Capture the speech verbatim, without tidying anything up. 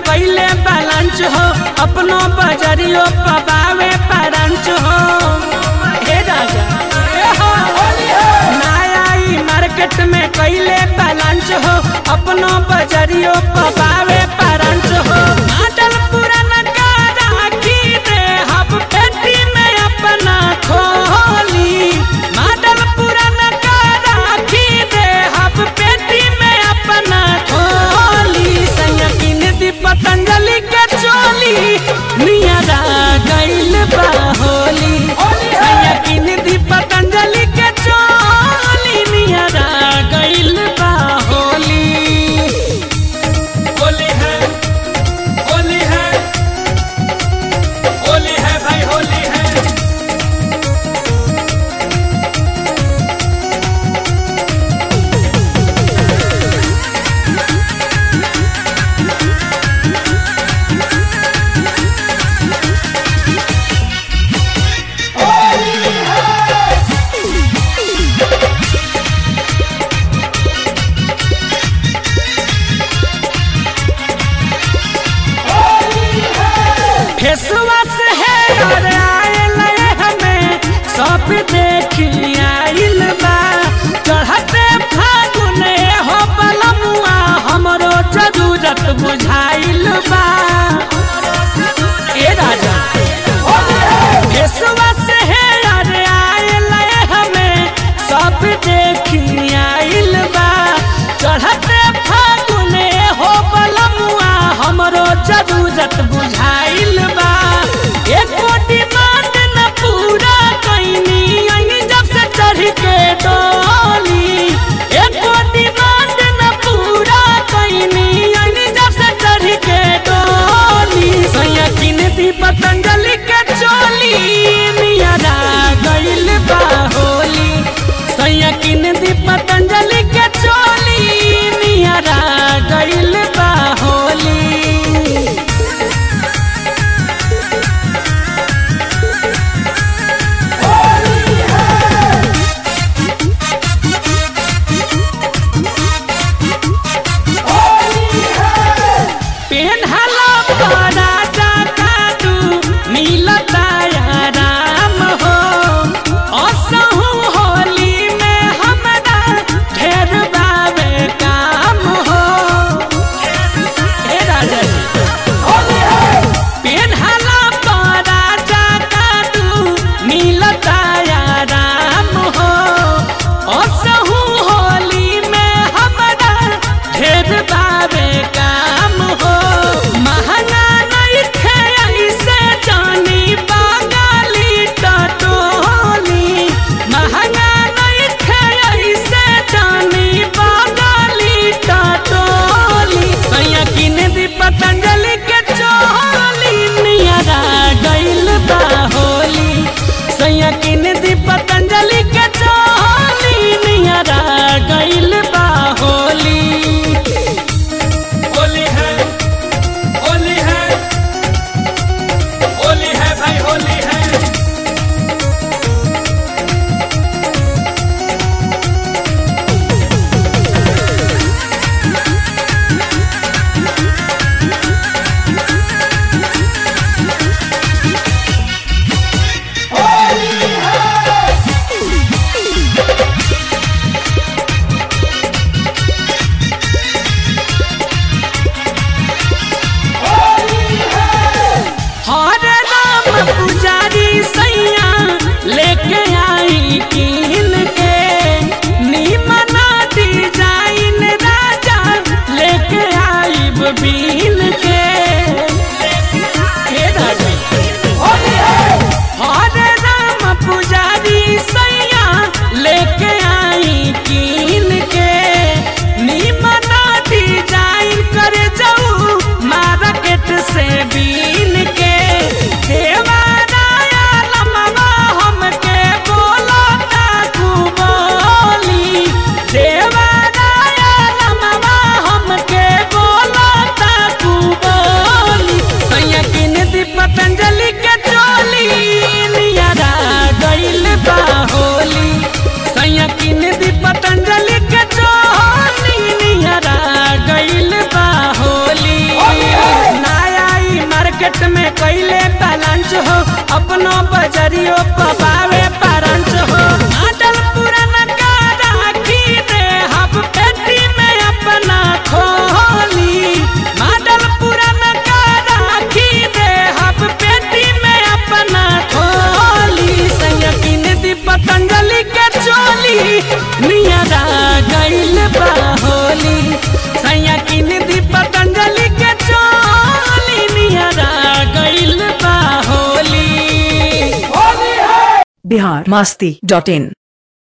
कैले बैलेंस हो अपनो बजरियो पबावे परंच हो। हे राजा नया मार्केट में कैले बैलेंस हो अपनो बजरियो पबावे परंच हो। मॉडल पुराना का राखी दे हब पेटी में अपना खोली। मॉडल पुराना का राखी दे हब पेटी में अपना खोली। संयकिन दी पतंजलि के चोली नियरा गइल बा होली। संयकिन दी पतंजलि के चोली नियरा गइल बा होली। होली है होली है होली है भाई होली है। फेसवास है और आयल हमें सब देखी आइल बा। चढ़ते फागुन हो बलमुआ हमरो जरूरत बुझाइल बा। ए राजा फेसवास है और आयल हमें सब देखी आइल बा। चढ़ते फागुन हो बलमुआ हमरो जरूरत बुझाइल बा। एको डिमांड न पूरा कैनी आई जब से चढ़ के डोली। एको डिमांड न पूरा कैनी आई जब से चढ़ के डोली। संयकिन दी पतंजलि के चोली नियरा गइल बा होली। संयकिन दी पतंजलि के चोली नियरा गइल बा होली। पतंजलि मार्केट में कैले बैलेंस हो अपनो बजरियो पबावे परंच हो मॉडल पुराना का राखी दे हब पेटी में अपना खोली मॉडल पुराना का राखी दे हब पेटी में अपना खोली सैया किन दी पतंजलि के चोली नियरा गइल बा होली सैया किन दी पतंजलि के चोली नियरा गइल बा होली। बिहार मस्ती डॉट इन।